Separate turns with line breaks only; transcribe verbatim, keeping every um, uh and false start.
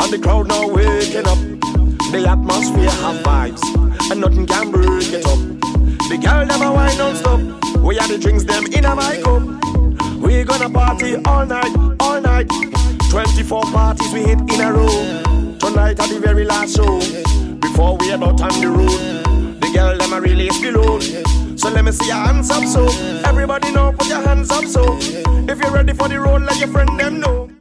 and the crowd now waking up. The atmosphere have vibes, and nothing can break it up. The girl never wine non-stop. We have the drinks them in a my cup. We gonna party all night, all night. twenty-four parties we hit in a row. Tonight at the very last show. Before we head out on the road, the girl them a release the load. So let me see your hands up so. Everybody know, put your hands up so. If you're ready for the road, let your friend them know.